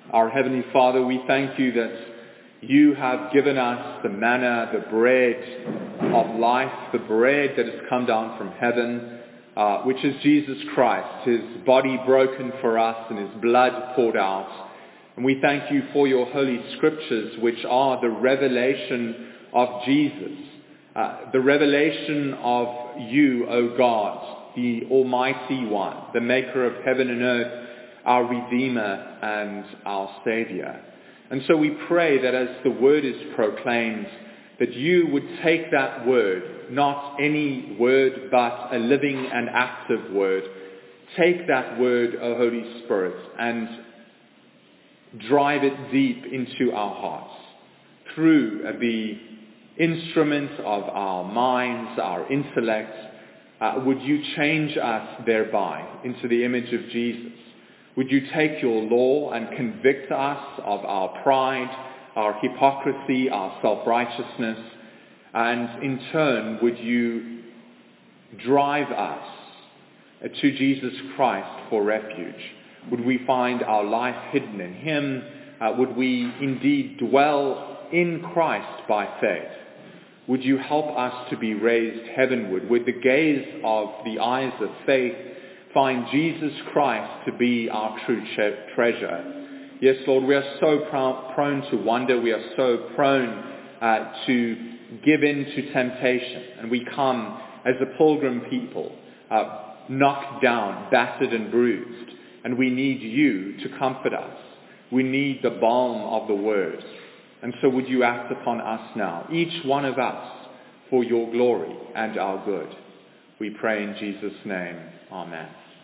Our Heavenly Father, we thank you that you have given us the manna, the bread of life, the bread that has come down from heaven, which is Jesus Christ, his body broken for us and his blood poured out. And we thank you for your holy scriptures, which are the revelation of Jesus, the revelation of you, O God, the Almighty One, the maker of heaven and earth, our Redeemer and our Saviour. And so we pray that as the word is proclaimed, that you would take that word, not any word, but a living and active word. Take that word, O Holy Spirit, and drive it deep into our hearts through the instrument of our minds, our intellect. Would you change us thereby into the image of Jesus? Would you take your law and convict us of our pride, our hypocrisy, our self-righteousness, and in turn would you drive us to Jesus Christ for refuge? Would we find our life hidden in him? Would we indeed dwell in Christ by faith? Would you help us to be raised heavenward? Would the gaze of the eyes of faith find Jesus Christ to be our true treasure? Yes, Lord, we are so prone to wonder. We are so prone to give in to temptation. And we come as a pilgrim people, knocked down, battered and bruised. And we need you to comfort us. We need the balm of the word. And so would you act upon us now, each one of us, for your glory and our good. We pray in Jesus' name. Amen.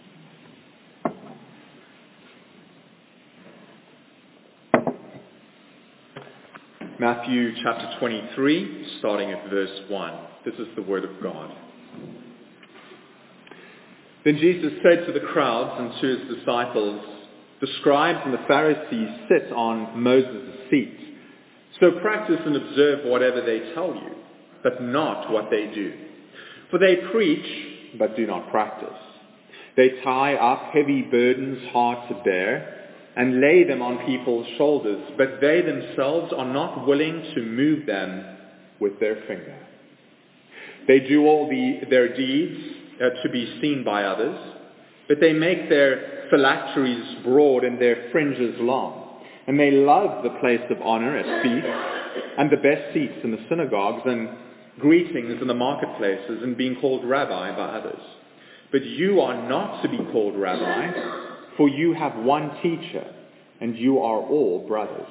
Matthew chapter 23, starting at verse 1. This is the word of God. Then Jesus said to the crowds and to his disciples, "The scribes and the Pharisees sit on Moses' seat. So practice and observe whatever they tell you, but not what they do. For they preach, but do not practice. They tie up heavy burdens hard to bear, and lay them on people's shoulders, but they themselves are not willing to move them with their finger. They do all their deeds to be seen by others, but they make their phylacteries broad and their fringes long, and they love the place of honor at feasts, and the best seats in the synagogues, and greetings in the marketplaces, and being called rabbi by others. But you are not to be called rabbi, for you have one teacher, and you are all brothers.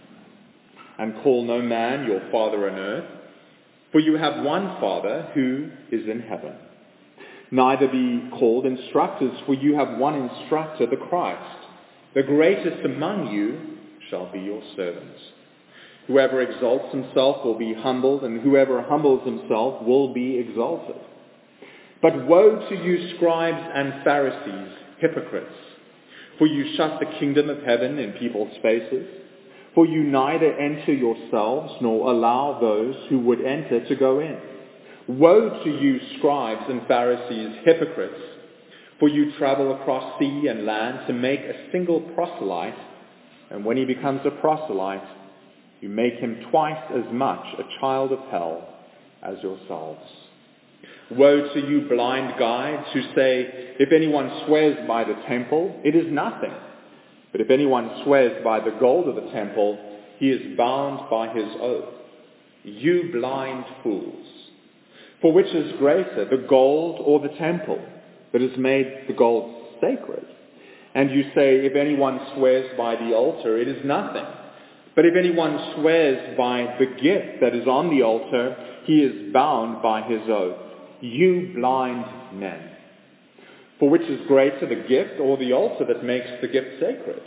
And call no man your father on earth, for you have one Father who is in heaven. Neither be called instructors, for you have one instructor, the Christ. The greatest among you shall be your servants. Whoever exalts himself will be humbled, and whoever humbles himself will be exalted. But woe to you, scribes and Pharisees, hypocrites! For you shut the kingdom of heaven in people's faces. For you neither enter yourselves, nor allow those who would enter to go in. Woe to you, scribes and Pharisees, hypocrites! For you travel across sea and land to make a single proselyte, and when he becomes a proselyte, you make him twice as much a child of hell as yourselves. Woe to you, blind guides, who say, if anyone swears by the temple, it is nothing. But if anyone swears by the gold of the temple, he is bound by his oath. You blind fools! For which is greater, the gold or the temple that has made the gold sacred? And you say, if anyone swears by the altar, it is nothing. But if anyone swears by the gift that is on the altar, he is bound by his oath. You blind men! For which is greater, the gift or the altar that makes the gift sacred?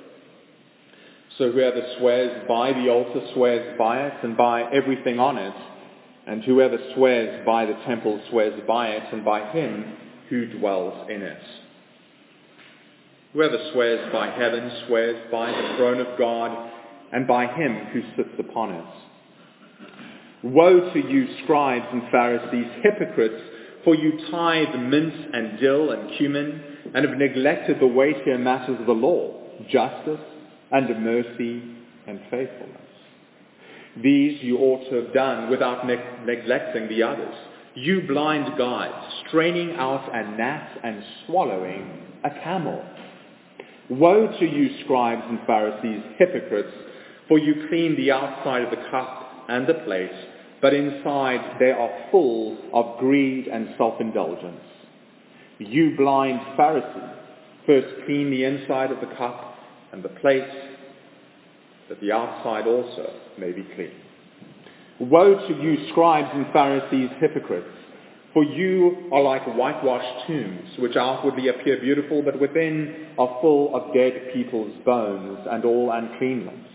So whoever swears by the altar swears by it and by everything on it, and whoever swears by the temple swears by it and by him who dwells in it. Whoever swears by heaven swears by the throne of God and by him who sits upon it. Woe to you, scribes and Pharisees, hypocrites! For you tithe mint and dill and cumin, and have neglected the weightier matters of the law, justice and of mercy and faithfulness. These you ought to have done without neglecting the others. You blind guides, straining out a gnat and swallowing a camel. Woe to you, scribes and Pharisees, hypocrites, for you clean the outside of the cup and the plate, but inside they are full of greed and self-indulgence. You blind Pharisee, first clean the inside of the cup and the plate, that the outside also may be clean. Woe to you, scribes and Pharisees, hypocrites, for you are like whitewashed tombs, which outwardly appear beautiful, but within are full of dead people's bones and all uncleanness.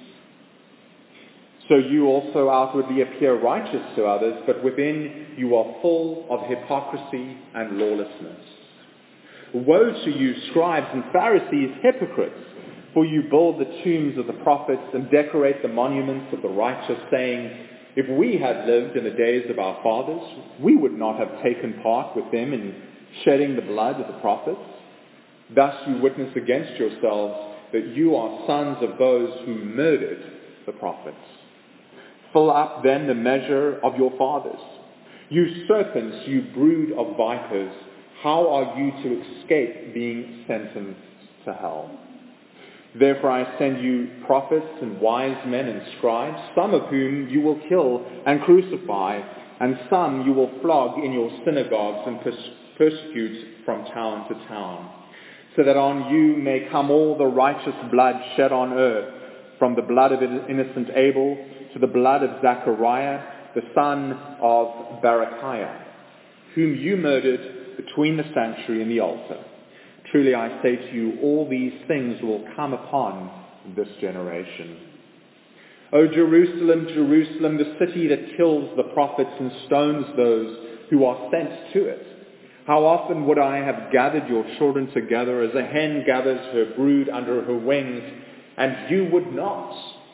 So you also outwardly appear righteous to others, but within you are full of hypocrisy and lawlessness. Woe to you, scribes and Pharisees, hypocrites, for you build the tombs of the prophets and decorate the monuments of the righteous, saying, if we had lived in the days of our fathers, we would not have taken part with them in shedding the blood of the prophets. Thus you witness against yourselves that you are sons of those who murdered the prophets. Fill up then the measure of your fathers. You serpents, you brood of vipers, how are you to escape being sentenced to hell? Therefore I send you prophets and wise men and scribes, some of whom you will kill and crucify, and some you will flog in your synagogues and persecute from town to town, so that on you may come all the righteous blood shed on earth, from the blood of innocent Abel to the blood of Zachariah, the son of Berechiah, whom you murdered between the sanctuary and the altar. Truly I say to you, all these things will come upon this generation. O Jerusalem, Jerusalem, the city that kills the prophets and stones those who are sent to it. How often would I have gathered your children together as a hen gathers her brood under her wings, and you would not.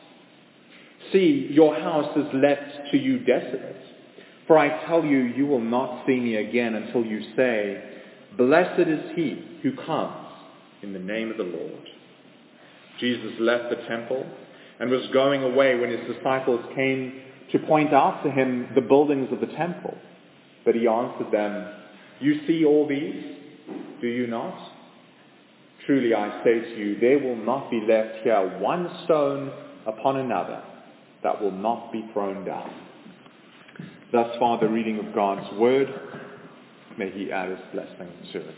See, your house is left to you desolate. For I tell you, you will not see me again until you say, blessed is he who comes in the name of the Lord. Jesus left the temple and was going away when his disciples came to point out to him the buildings of the temple. But he answered them, you see all these, do you not? Truly I say to you, there will not be left here one stone upon another that will not be thrown down. Thus far the reading of God's word. May he add his blessing to it.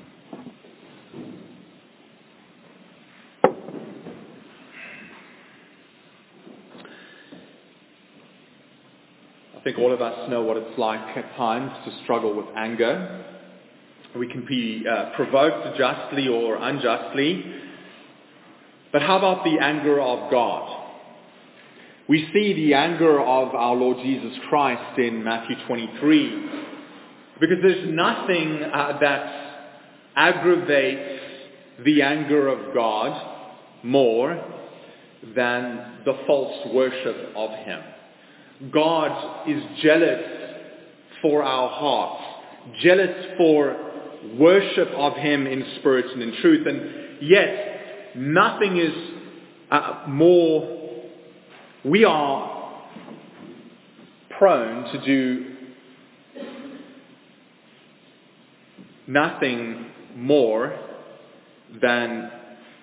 I think all of us know what it's like at times to struggle with anger. We can be provoked justly or unjustly. But how about the anger of God? We see the anger of our Lord Jesus Christ in Matthew 23, because there's nothing that aggravates the anger of God more than the false worship of him. God is jealous for our hearts, jealous for worship of him in spirit and in truth, and yet nothing is more. We are prone to do nothing more than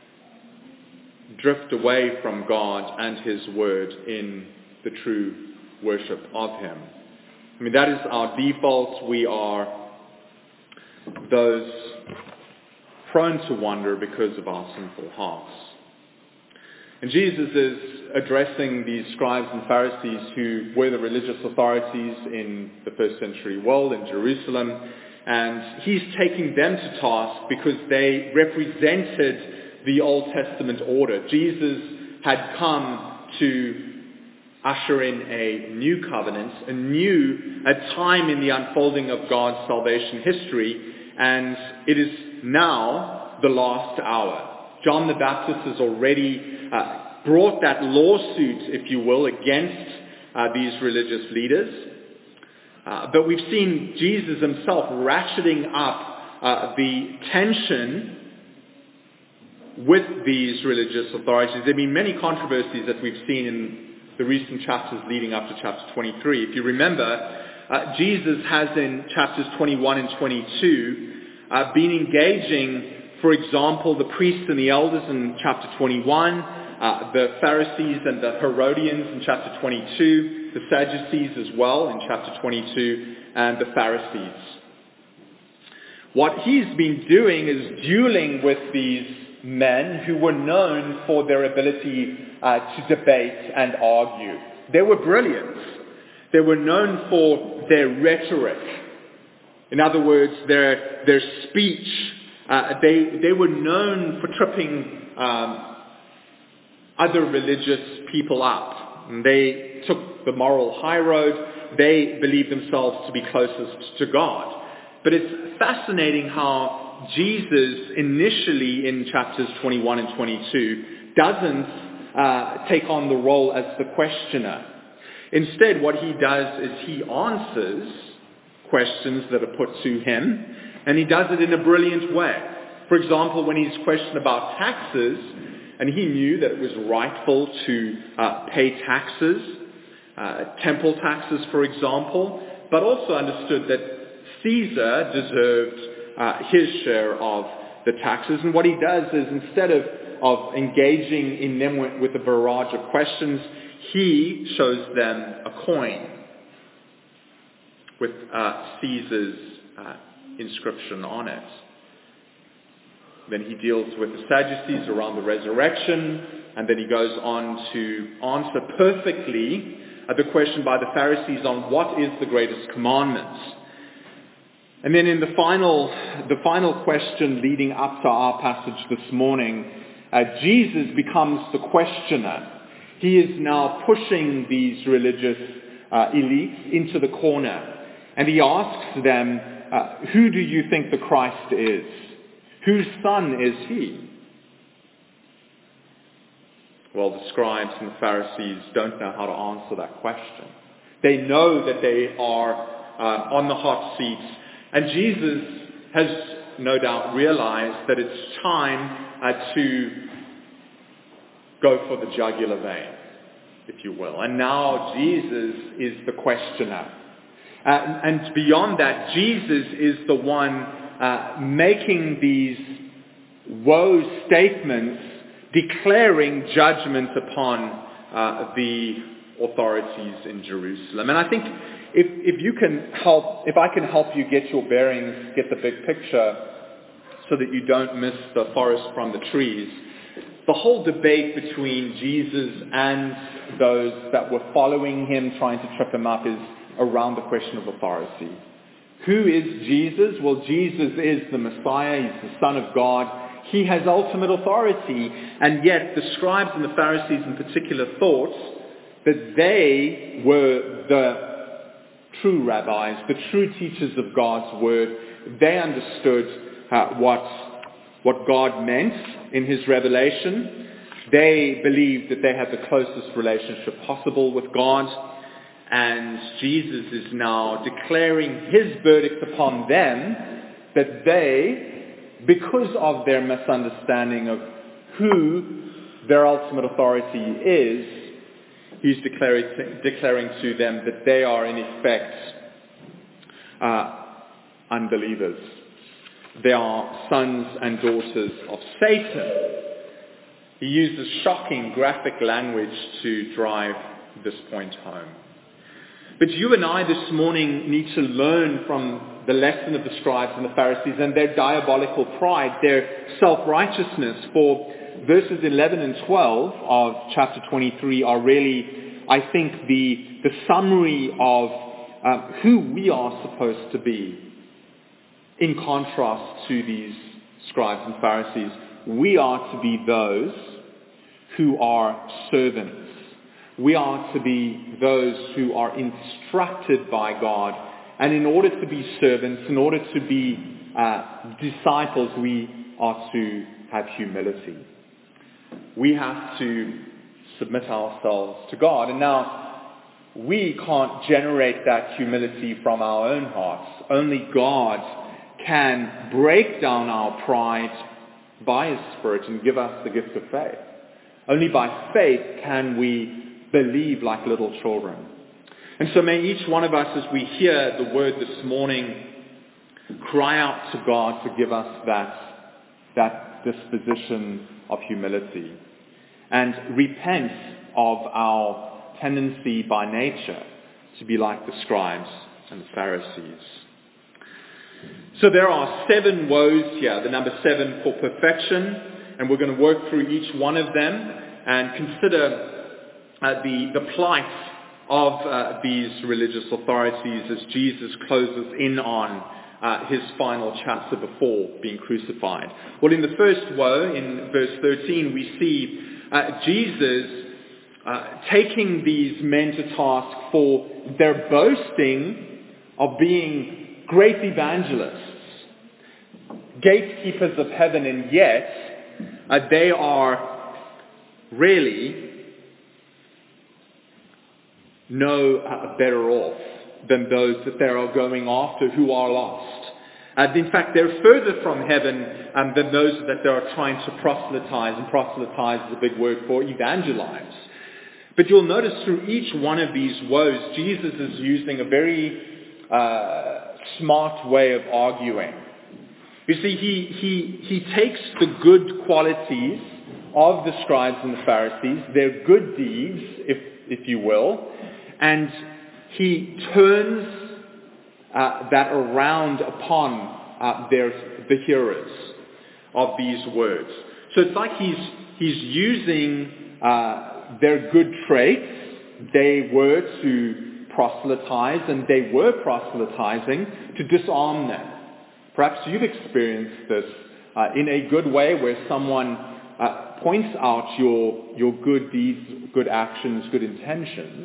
drift away from God and his word in the true worship of him. I mean, that is our default. We are those prone to wander because of our sinful hearts. And Jesus is addressing these scribes and Pharisees who were the religious authorities in the first century world in Jerusalem, and he's taking them to task because they represented the Old Testament order. Jesus had come to usher in a new covenant, a time in the unfolding of God's salvation history, and it is now the last hour. John the Baptist has already brought that lawsuit, if you will, against these religious leaders. But we've seen Jesus himself ratcheting up the tension with these religious authorities. There have been many controversies that we've seen in the recent chapters leading up to chapter 23. If you remember, Jesus has in chapters 21 and 22 been engaging, for example, the priests and the elders in chapter 21, the Pharisees and the Herodians in chapter 22, the Sadducees as well in chapter 22, and the Pharisees. What he's been doing is dueling with these men who were known for their ability to debate and argue. They were brilliant. They were known for their rhetoric. In other words, their speech. They were known for tripping other religious people up. And they took the moral high road. They believed themselves to be closest to God. But it's fascinating how Jesus initially in chapters 21 and 22 doesn't take on the role as the questioner. Instead, what he does is he answers questions that are put to him, and he does it in a brilliant way. For example, when he's questioned about taxes, and he knew that it was rightful to pay taxes, temple taxes, for example, but also understood that Caesar deserved his share of the taxes. And what he does is, instead of engaging in them with a barrage of questions, he shows them a coin with Caesar's inscription on it. Then he deals with the Sadducees around the resurrection, and then he goes on to answer perfectly the question by the Pharisees on what is the greatest commandment. And then in the final question leading up to our passage this morning, Jesus becomes the questioner. He is now pushing these religious elites into the corner. And he asks them, who do you think the Christ is? Whose son is he? Well, the scribes and the Pharisees don't know how to answer that question. They know that they are on the hot seat. And Jesus has no doubt realized that it's time to go for the jugular vein, if you will. And now Jesus is the questioner. And beyond that, Jesus is the one making these woe statements, declaring judgment upon the authorities in Jerusalem. And I think if I can help you get your bearings, get the big picture, so that you don't miss the forest from the trees, the whole debate between Jesus and those that were following him, trying to trip him up, is around the question of authority. Who is Jesus? Well, Jesus is the Messiah. He's the Son of God. He has ultimate authority. And yet the scribes and the Pharisees in particular thought that they were the true rabbis, the true teachers of God's word. They understood what God meant in his revelation. They believed that they had the closest relationship possible with God. And Jesus is now declaring his verdict upon them that they, because of their misunderstanding of who their ultimate authority is, he's declaring to them that they are in effect unbelievers. They are sons and daughters of Satan. He uses shocking graphic language to drive this point home. But you and I this morning need to learn from the lesson of the scribes and the Pharisees and their diabolical pride, their self-righteousness. For verses 11 and 12 of chapter 23 are really, I think, the summary of who we are supposed to be. In contrast to these scribes and Pharisees, we are to be those who are servants. We are to be those who are instructed by God. And in order to be servants, in order to be disciples, we are to have humility. We have to submit ourselves to God. And now, we can't generate that humility from our own hearts. Only God can break down our pride by His Spirit and give us the gift of faith. Only by faith can we believe like little children. And so may each one of us, as we hear the word this morning, cry out to God to give us that disposition of humility and repent of our tendency by nature to be like the scribes and the Pharisees. So there are 7 woes here, the number 7 for perfection, and we're going to work through each one of them and consider the plight of these religious authorities as Jesus closes in on his final chapter before being crucified. Well, in the first woe, in verse 13, we see Jesus taking these men to task for their boasting of being great evangelists, gatekeepers of heaven, and yet they are really no better off than those that they are going after who are lost. In fact, they're further from heaven than those that they are trying to proselytize, and proselytize is a big word for evangelize. But you'll notice through each one of these woes, Jesus is using a very smart way of arguing. You see, he takes the good qualities of the scribes and the Pharisees, their good deeds, if you will, and he turns that around upon the hearers of these words. So it's like he's using their good traits. They were to proselytize, and they were proselytizing to disarm them. Perhaps you've experienced this in a good way, where someone points out your good deeds, good actions, good intentions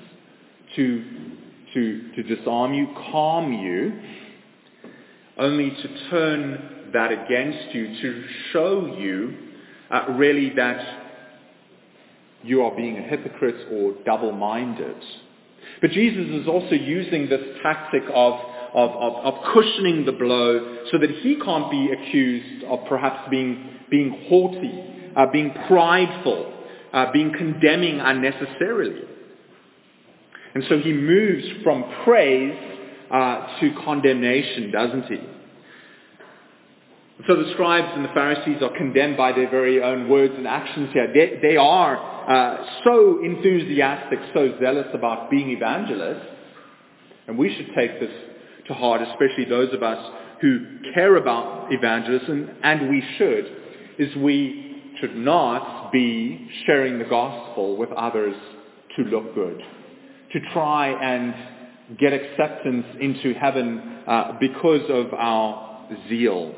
to disarm you, calm you, only to turn that against you, to show you really that you are being a hypocrite or double-minded. But Jesus is also using this tactic of cushioning the blow so that he can't be accused of perhaps being haughty, being prideful, being condemning unnecessarily. And so he moves from praise to condemnation, doesn't he? So the scribes and the Pharisees are condemned by their very own words and actions here. They are so enthusiastic, so zealous about being evangelists. And we should take this to heart, especially those of us who care about evangelism, and we should not be sharing the gospel with others to look good, to try and get acceptance into heaven because of our zeal.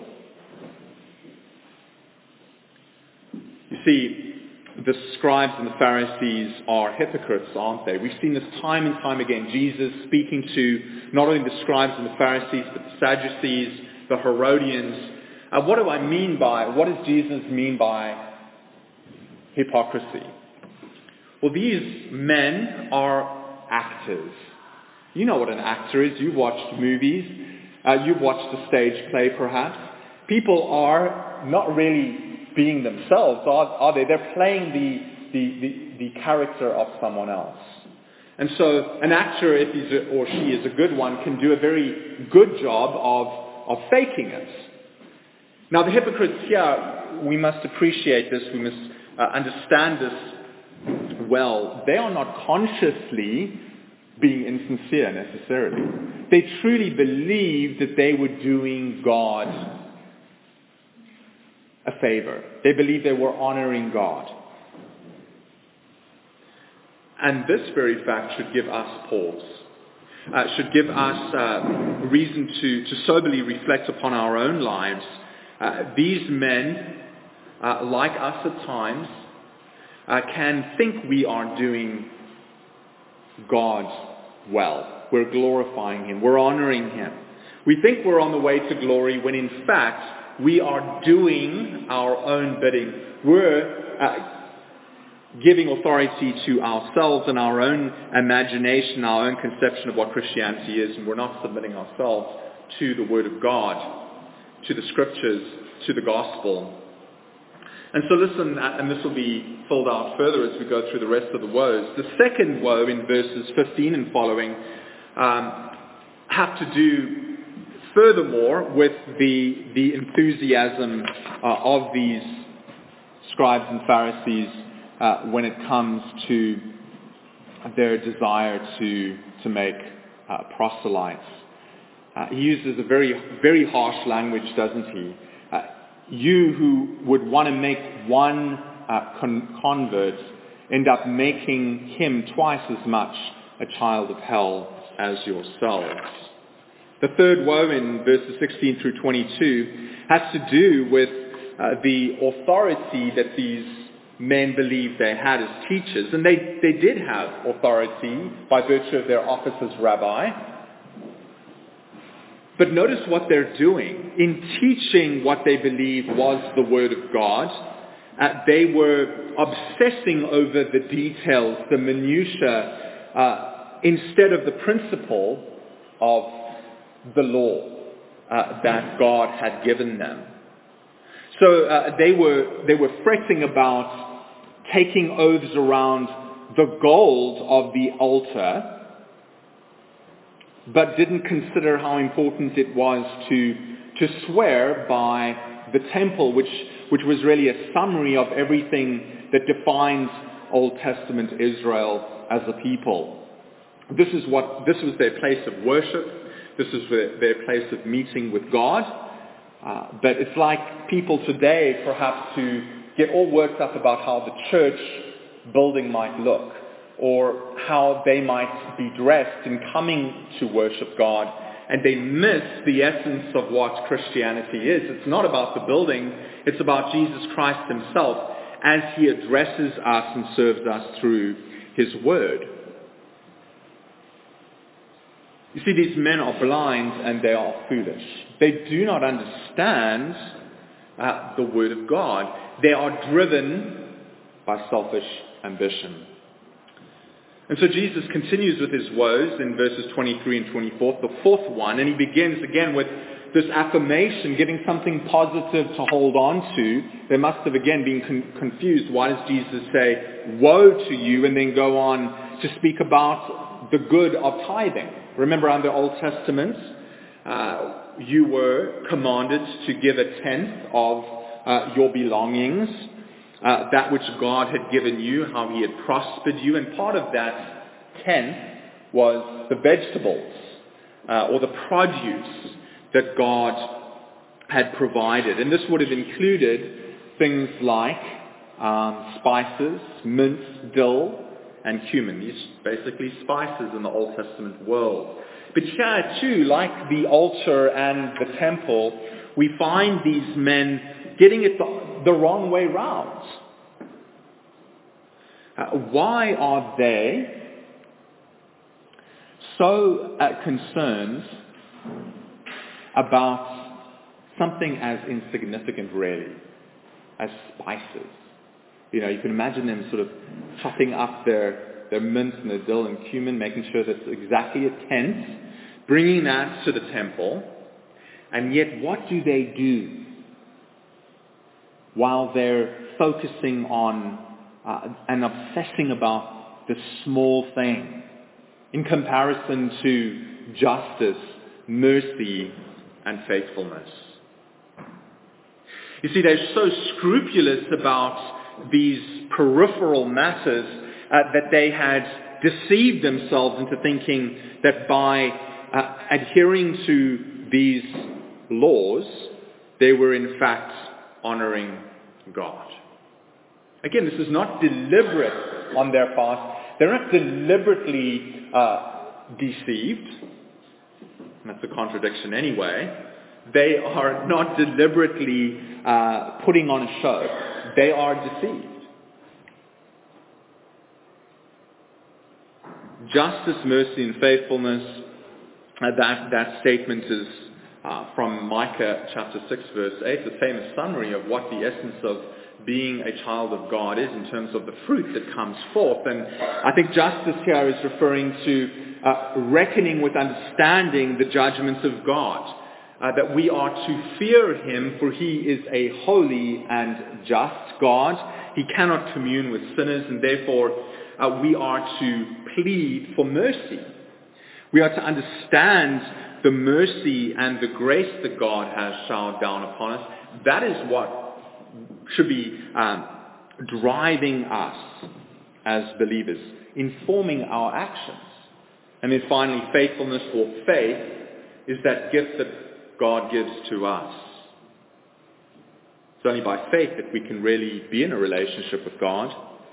You see, the scribes and the Pharisees are hypocrites, aren't they? We've seen this time and time again. Jesus speaking to not only the scribes and the Pharisees, but the Sadducees, the Herodians. What does Jesus mean by hypocrisy? Well, these men are actors. You know what an actor is. You've watched movies. You've watched a stage play, perhaps. People are not really being themselves, are they? They're playing the character of someone else. And so an actor, if he's or she is a good one, can do a very good job of faking it. Now the hypocrites here, we must appreciate this, we must understand this well. They are not consciously being insincere necessarily. They truly believe that they were doing God a favor. They believe they were honoring God. And this very fact should give us pause. Should give us reason to soberly reflect upon our own lives. These men, like us at times, can think we are doing God well. We're glorifying Him. We're honoring Him. We think we're on the way to glory when in fact we are doing our own bidding. We're giving authority to ourselves and our own imagination, our own conception of what Christianity is, and we're not submitting ourselves to the Word of God, to the Scriptures, to the Gospel. And so listen, and this will be filled out further as we go through the rest of the woes. The second woe in verses 15 and following have to do furthermore with the enthusiasm of these scribes and Pharisees when it comes to their desire to make proselytes. He uses a very, very harsh language, doesn't he? You who would want to make one convert end up making him twice as much a child of hell as yourselves. The third woe in verses 16 through 22 has to do with the authority that these men believed they had as teachers. And they did have authority by virtue of their office as rabbi. But notice what they're doing. In teaching what they believed was the Word of God, they were obsessing over the details, the minutiae, instead of the principle of the law that God had given them. So they were fretting about taking oaths around the gold of the altar, but didn't consider how important it was to swear by the temple, which was really a summary of everything that defines Old Testament Israel as a people. This was their place of worship. This is their place of meeting with God. But it's like people today, perhaps, to get all worked up about how the church building might look, or how they might be dressed in coming to worship God, and they miss the essence of what Christianity is. It's not about the building, it's about Jesus Christ himself as he addresses us and serves us through his word. You see, these men are blind and they are foolish. They do not understand the word of God. They are driven by selfish ambition. And so Jesus continues with his woes in verses 23 and 24, the fourth one, and he begins again with this affirmation, giving something positive to hold on to. They must have again been confused. Why does Jesus say, woe to you, and then go on to speak about the good of tithing? Remember, under Old Testament, you were commanded to give a tenth of your belongings, that which God had given you, how he had prospered you, and part of that tenth was the vegetables or the produce that God had provided. And this would have included things like spices, mint, dill, and cumin. These basically spices in the Old Testament world. But here too, like the altar and the temple, we find these men getting it the wrong way round. Why are they so concerned about something as insignificant, really, as spices? You know, you can imagine them sort of chopping up their mint and their dill and cumin, making sure that it's exactly a tenth, bringing that to the temple. And yet, what do they do while they're focusing on and obsessing about the small thing in comparison to justice, mercy, and faithfulness? You see, they're so scrupulous about these peripheral matters that they had deceived themselves into thinking that by adhering to these laws, they were in fact honoring God. Again, this is not deliberate on their part. They're not deliberately deceived. And that's a contradiction anyway. They are not deliberately putting on a show. They are deceived. Justice, mercy, and faithfulness, that statement is from Micah chapter 6, verse 8, the famous summary of what the essence of being a child of God is in terms of the fruit that comes forth. And I think justice here is referring to reckoning with understanding the judgments of God. that we are to fear him, for he is a holy and just God. He cannot commune with sinners, and therefore we are to plead for mercy. We are to understand the mercy and the grace that God has showered down upon us. That is what should be driving us as believers, informing our actions. And then finally, faithfulness or faith is that gift that God gives to us. It's only by faith that we can really be in a relationship with God.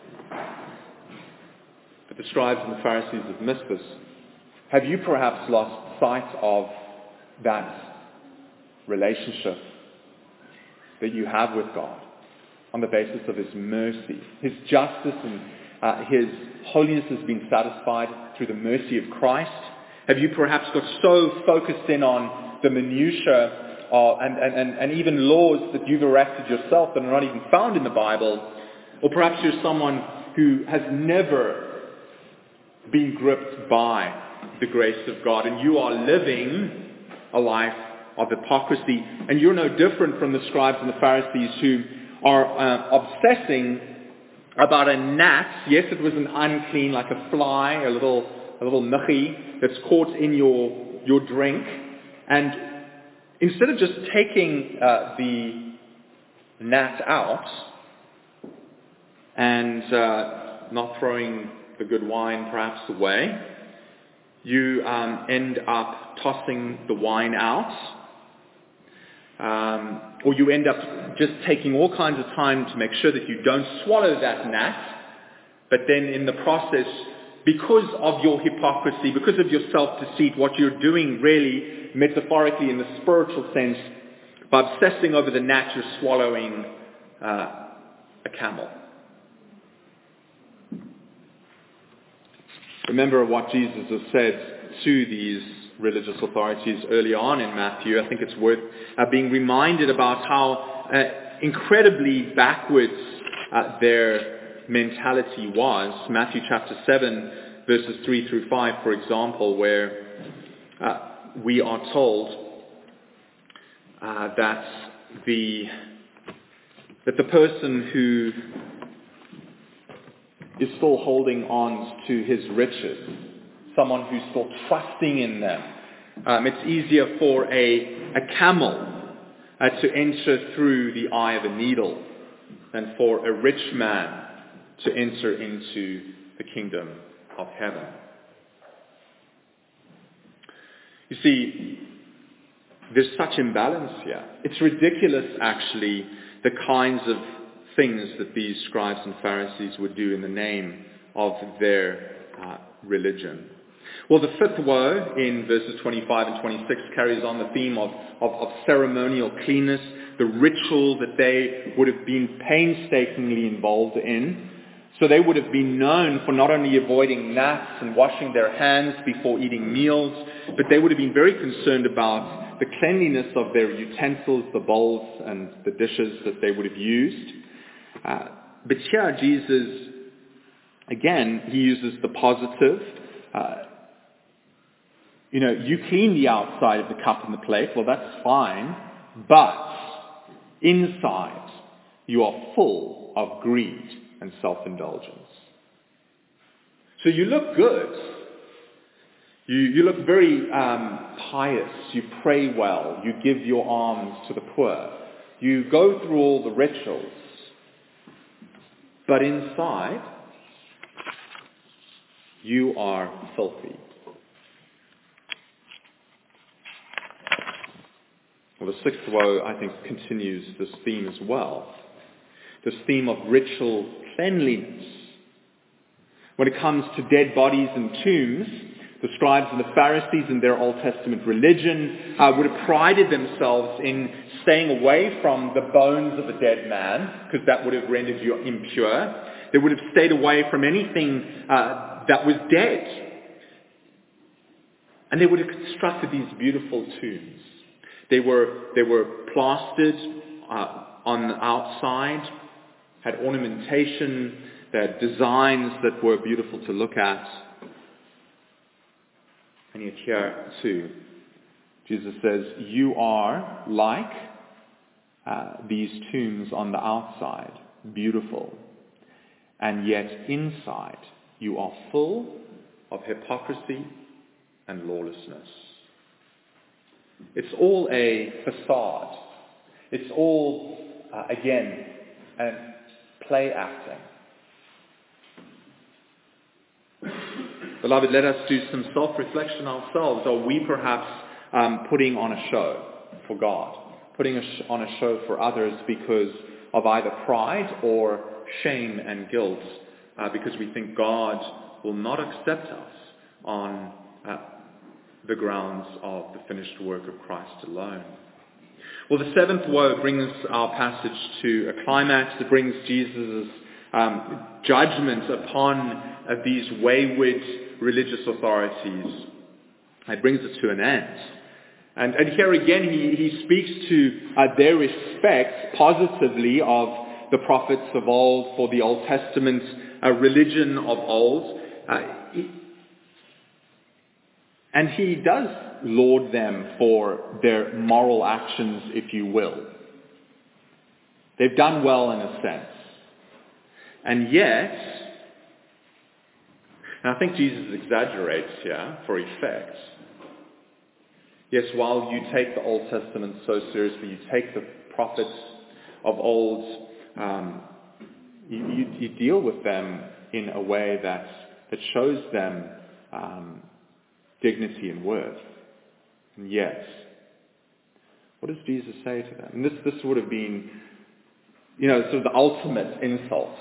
But the scribes and the Pharisees have missed this. Have you perhaps lost sight of that relationship that you have with God on the basis of his mercy? His justice and his holiness has been satisfied through the mercy of Christ. Have you perhaps got so focused in on the minutiae and even laws that you've erected yourself that are not even found in the Bible? Or perhaps you're someone who has never been gripped by the grace of God, and you are living a life of hypocrisy, and you're no different from the scribes and the Pharisees who are obsessing about a gnat. Yes, it was an unclean, like a fly, a little michi that's caught in your drink, and instead of just taking the gnat out and not throwing the good wine perhaps away, you end up tossing the wine out, or you end up just taking all kinds of time to make sure that you don't swallow that gnat, but then in the process, because of your hypocrisy, because of your self-deceit, what you're doing really, metaphorically in the spiritual sense, by obsessing over the gnat, you're swallowing a camel. Remember what Jesus has said to these religious authorities early on in Matthew. I think it's worth being reminded about how incredibly backwards their mentality was. Matthew chapter 7, verses 3 through 5, for example, where we are told that the person who is still holding on to his riches, someone who's still trusting in them. It's easier for a camel to enter through the eye of a needle than for a rich man to enter into the kingdom of heaven. You see, there's such imbalance here. It's ridiculous, actually, the kinds of things that these scribes and Pharisees would do in the name of their religion. Well, the fifth woe in verses 25 and 26 carries on the theme of ceremonial cleanness, the ritual that they would have been painstakingly involved in. So they would have been known for not only avoiding gnats and washing their hands before eating meals, but they would have been very concerned about the cleanliness of their utensils, the bowls and the dishes that they would have used. But here Jesus, again, he uses the positive. You clean the outside of the cup and the plate. Well, that's fine. But inside, you are full of greed and self-indulgence. So you look good. You look very pious. You pray well. You give your alms to the poor. You go through all the rituals. But inside, you are filthy. Well, the sixth woe, I think, continues this theme as well. This theme of ritual cleanliness. When it comes to dead bodies and tombs, the scribes and the Pharisees in their Old Testament religion would have prided themselves in staying away from the bones of a dead man, because that would have rendered you impure. They would have stayed away from anything that was dead. And they would have constructed these beautiful tombs. They were plastered on the outside, had ornamentation, they had designs that were beautiful to look at. And yet here too, Jesus says, you are like these tombs on the outside, beautiful, and yet inside you are full of hypocrisy and lawlessness. It's all a facade. It's all, again, play acting. Beloved, let us do some self-reflection ourselves. Are we perhaps putting on a show for God? Putting on a show for others because of either pride or shame and guilt, because we think God will not accept us on the grounds of the finished work of Christ alone. Well, the seventh woe brings our passage to a climax. It brings Jesus' judgment upon these wayward religious authorities. It brings it to an end. And here again, he speaks to their respect positively of the prophets of old, for the Old Testament religion of old. And he does laud them for their moral actions, if you will. They've done well in a sense. And yet, and I think Jesus exaggerates here for effect. Yes, while you take the Old Testament so seriously, you take the prophets of old, you deal with them in a way that shows them dignity and worth. And yet, what does Jesus say to them? And this would have been, sort of the ultimate insult.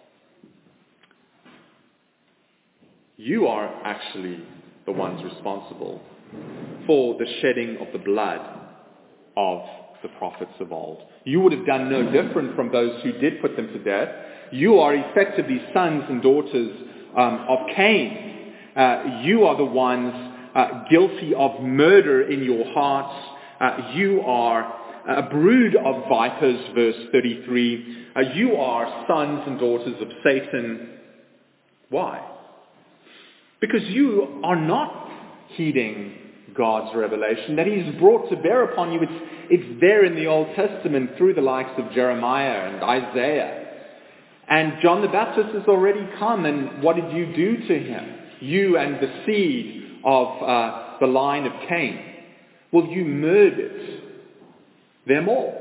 You are actually the ones responsible for the shedding of the blood of the prophets of old. You would have done no different from those who did put them to death. You are effectively sons and daughters of Cain. You are the ones guilty of murder in your hearts. You are a brood of vipers, verse 33. You are sons and daughters of Satan. Why? Because you are not heeding God's revelation that he's brought to bear upon you. It's there in the Old Testament through the likes of Jeremiah and Isaiah. And John the Baptist has already come, and what did you do to him? You and the seed of the line of Cain. Well, you murdered them all.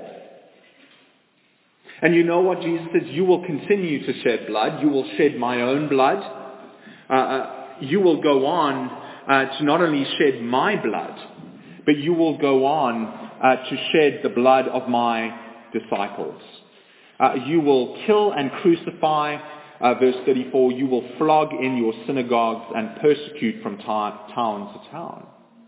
And you know what Jesus says? You will continue to shed blood. You will shed my own blood. You will go on to not only shed my blood, but you will go on to shed the blood of my disciples. You will kill and crucify, verse 34, you will flog in your synagogues and persecute from town to town.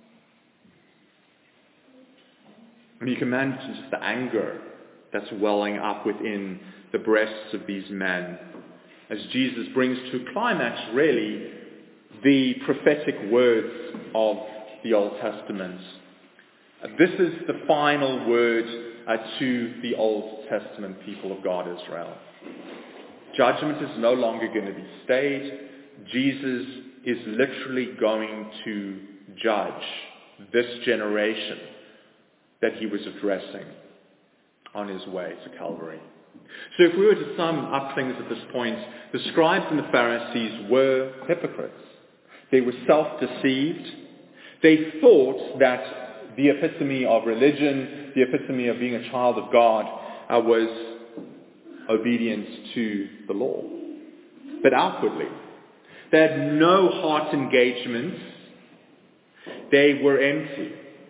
And you can imagine just the anger that's welling up within the breasts of these men as Jesus brings to climax, really, the prophetic words of the Old Testament. This is the final word to the Old Testament people of God, Israel. Judgment is no longer going to be stayed. Jesus is literally going to judge this generation that he was addressing on his way to Calvary. So if we were to sum up things at this point, the scribes and the Pharisees were hypocrites. They were self-deceived. They thought that the epitome of religion, the epitome of being a child of God, was obedience to the law. But outwardly, they had no heart engagement. They were empty.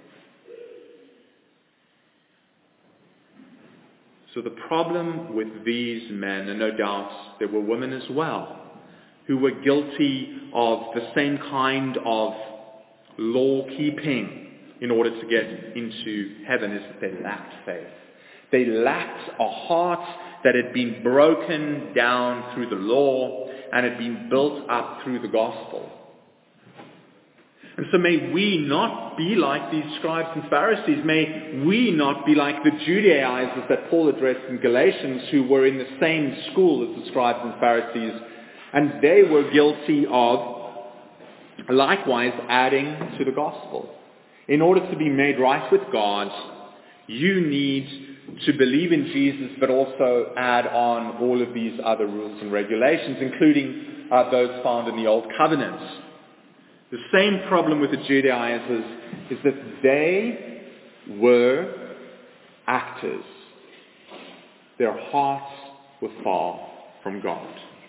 So the problem with these men, and no doubt there were women as well, who were guilty of the same kind of law-keeping in order to get into heaven, is that they lacked faith. They lacked a heart that had been broken down through the law and had been built up through the gospel. And so may we not be like these scribes and Pharisees. May we not be like the Judaizers that Paul addressed in Galatians, who were in the same school as the scribes and Pharisees. And they were guilty of likewise adding to the gospel. In order to be made right with God, you need to believe in Jesus, but also add on all of these other rules and regulations, including those found in the Old Covenant. The same problem with the Judaizers is that they were actors. Their hearts were far from God.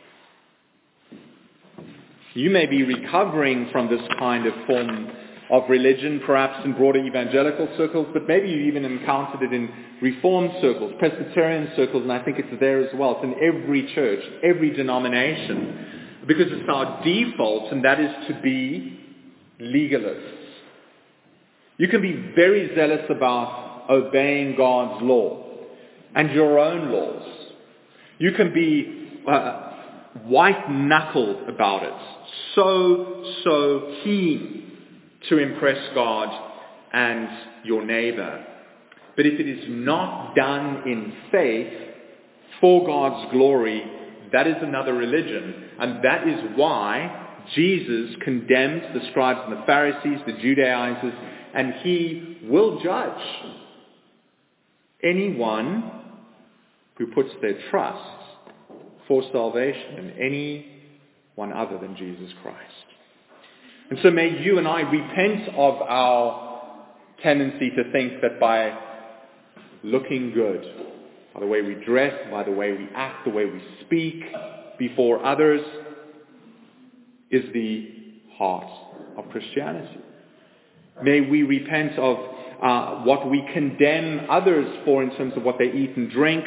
You may be recovering from this kind of form of religion, perhaps in broader evangelical circles, but maybe you even encountered it in Reformed circles, Presbyterian circles, and I think it's there as well. It's in every church, every denomination, because it's our default, and that is to be legalists. You can be very zealous about obeying God's law and your own laws. You can be white-knuckled about it, so keen to impress God and your neighbor. But if it is not done in faith for God's glory, that is another religion. And that is why Jesus condemned the scribes and the Pharisees, the Judaizers, and he will judge anyone who puts their trust for salvation in anyone other than Jesus Christ. And so may you and I repent of our tendency to think that by looking good, by the way we dress, by the way we act, the way we speak before others, is the heart of Christianity. May we repent of what we condemn others for in terms of what they eat and drink.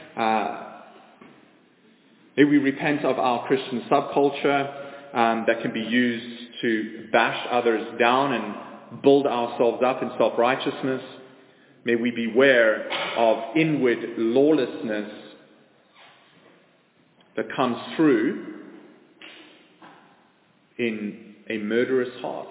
May we repent of our Christian subculture that can be used to bash others down and build ourselves up in self-righteousness. May we beware of inward lawlessness that comes through in a murderous heart.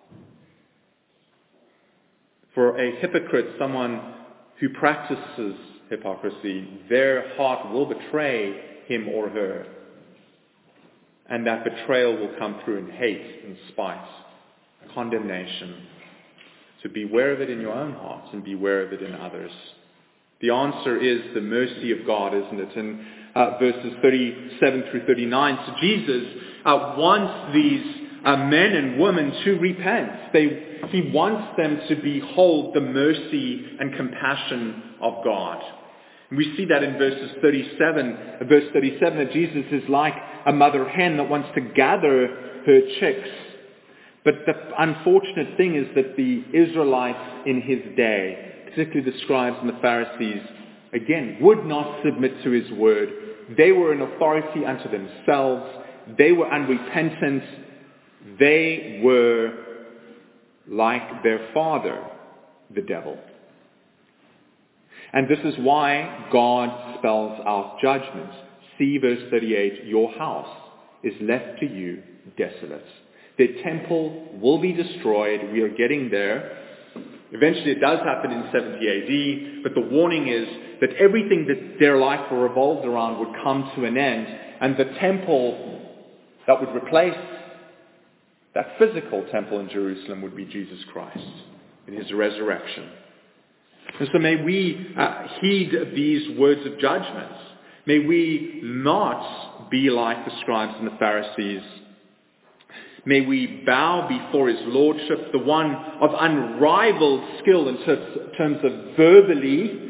For a hypocrite, someone who practices hypocrisy, their heart will betray him or her. And that betrayal will come through in hate and spite, condemnation. So beware of it in your own heart and beware of it in others. The answer is the mercy of God, isn't it? In verses 37 through 39. So Jesus wants these men and women to repent. He wants them to behold the mercy and compassion of God. And we see that in verse 37, that Jesus is like a mother hen that wants to gather her chicks. But the unfortunate thing is that the Israelites in his day, particularly the scribes and the Pharisees, again, would not submit to his word. They were an authority unto themselves. They were unrepentant. They were like their father, the devil. And this is why God spells out judgment. See verse 38, your house is left to you desolate. Their temple will be destroyed. We are getting there. Eventually it does happen in 70 AD, but the warning is that everything that their life revolved around would come to an end, and the temple that would replace that physical temple in Jerusalem would be Jesus Christ in his resurrection. And so may we heed these words of judgment. May we not be like the scribes and the Pharisees. May we bow before his lordship, the one of unrivaled skill in terms of verbally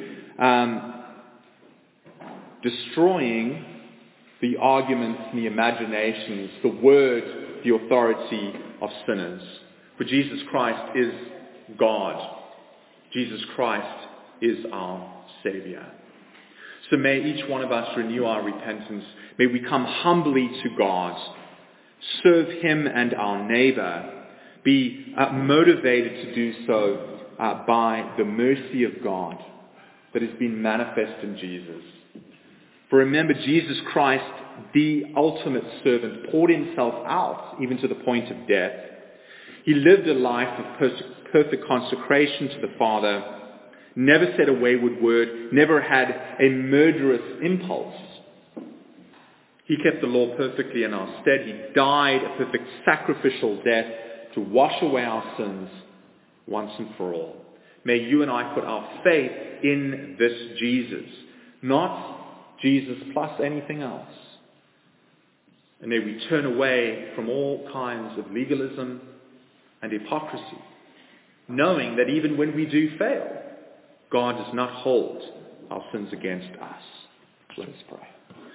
destroying the arguments and the imaginations, the word, the authority of sinners. For Jesus Christ is God. Jesus Christ is our Savior. So may each one of us renew our repentance. May we come humbly to God, serve him and our neighbor, be motivated to do so by the mercy of God that has been manifest in Jesus. For remember, Jesus Christ, the ultimate servant, poured himself out even to the point of death. He lived a life of perfect consecration to the Father, never said a wayward word, never had a murderous impulse. He kept the law perfectly in our stead. He died a perfect sacrificial death to wash away our sins once and for all. May you and I put our faith in this Jesus, not Jesus plus anything else. And may we turn away from all kinds of legalism and hypocrisy, knowing that even when we do fail, God does not hold our sins against us. Let us pray.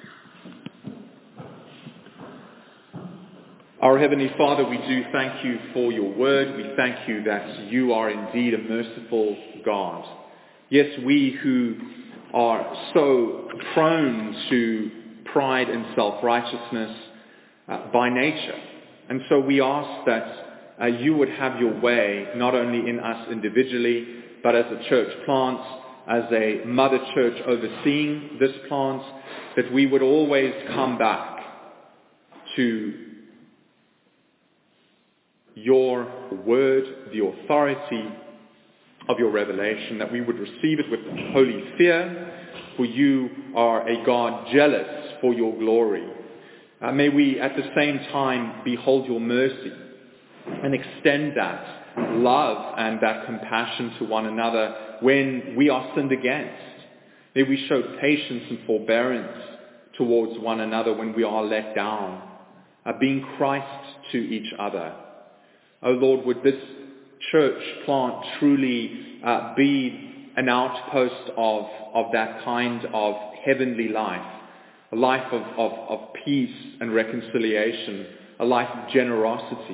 Our Heavenly Father, we do thank you for your word. We thank you that you are indeed a merciful God. Yes, we who are so prone to pride and self-righteousness by nature. And so we ask that you would have your way, not only in us individually, but as a church plant, as a mother church overseeing this plant, that we would always come back to your word, the authority of your revelation, that we would receive it with holy fear, for you are a God jealous for your glory. May we at the same time behold your mercy and extend that love and that compassion to one another when we are sinned against. May we show patience and forbearance towards one another when we are let down, being Christ to each other. Oh Lord, would this church plant truly be an outpost of that kind of heavenly life, a life of peace and reconciliation, a life of generosity.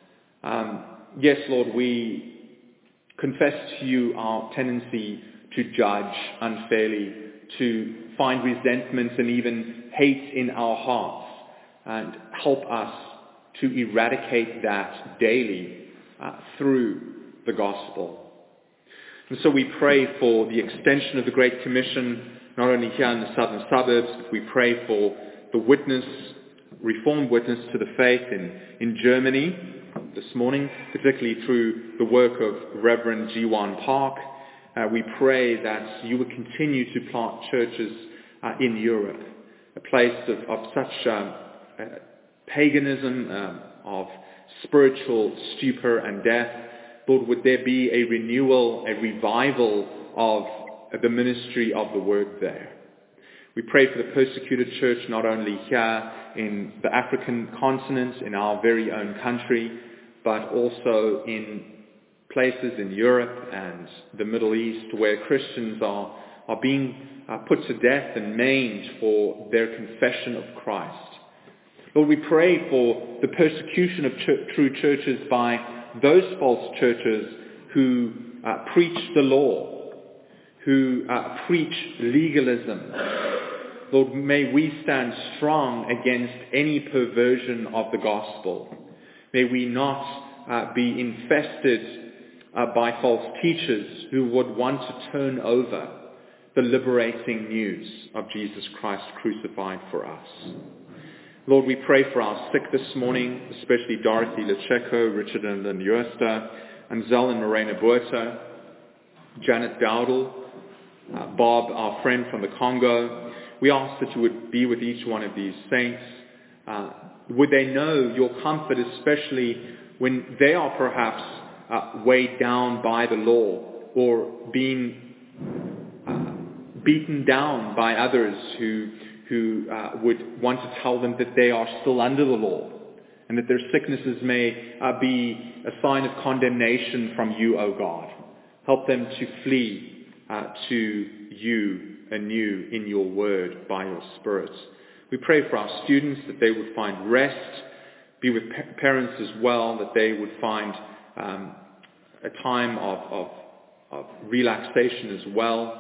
Yes, Lord, we confess to you our tendency to judge unfairly, to find resentment and even hate in our hearts, and help us to eradicate that daily through the gospel. And so we pray for the extension of the Great Commission, not only here in the southern suburbs, but we pray for the witness, Reformed witness to the faith in Germany this morning, particularly through the work of Reverend Ji-Wan Park. We pray that you would continue to plant churches in Europe, a place of such paganism, of spiritual stupor and death. Lord, would there be a renewal, a revival of the ministry of the word there? We pray for the persecuted church, not only here in the African continent, in our very own country, but also in places in Europe and the Middle East where Christians are being put to death and maimed for their confession of Christ. Lord, we pray for the persecution of true churches by those false churches who preach the law, who preach legalism. Lord, may we stand strong against any perversion of the gospel. May we not be infested by false teachers who would want to turn over the liberating news of Jesus Christ crucified for us. Lord, we pray for our sick this morning, especially Dorothy Lecheco, Richard and Lynn Uerster, Anzel and Morena Buerta, Janet Dowdle, Bob, our friend from the Congo. We ask that you would be with each one of these saints. Would they know your comfort, especially when they are perhaps weighed down by the law or being beaten down by others who would want to tell them that they are still under the law and that their sicknesses may be a sign of condemnation from you, O God. Help them to flee to you anew in your word by your Spirit. We pray for our students that they would find rest, be with parents as well, that they would find a time of relaxation as well.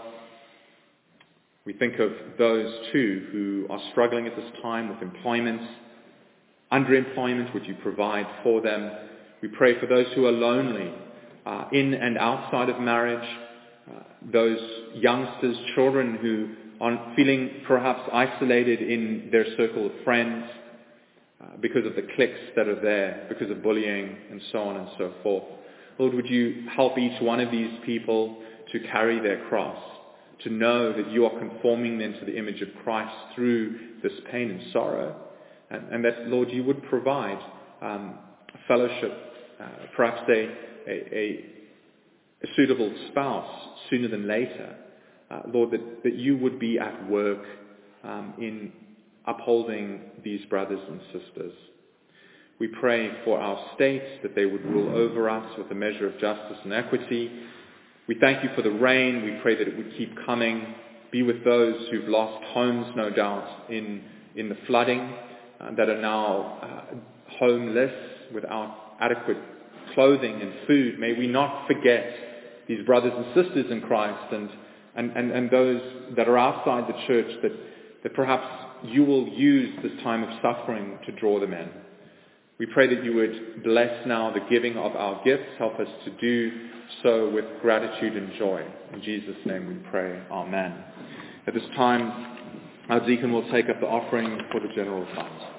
We think of those too who are struggling at this time with employment, underemployment. Would you provide for them? We pray for those who are lonely, in and outside of marriage, those youngsters, children who are feeling perhaps isolated in their circle of friends because of the cliques that are there, because of bullying and so on and so forth. Lord, would you help each one of these people to carry their cross, to know that you are conforming them to the image of Christ through this pain and sorrow, and that, Lord, you would provide fellowship, perhaps a suitable spouse sooner than later. Lord, that you would be at work in upholding these brothers and sisters. We pray for our states, that they would rule over us with a measure of justice and equity. We thank you for the rain. We pray that it would keep coming. Be with those who've lost homes, no doubt, in the flooding, that are now homeless without adequate clothing and food. May we not forget these brothers and sisters in Christ and those that are outside the church, that perhaps you will use this time of suffering to draw them in. We pray that you would bless now the giving of our gifts. Help us to do so with gratitude and joy. In Jesus' name we pray. Amen. At this time, our deacon will take up the offering for the general fund.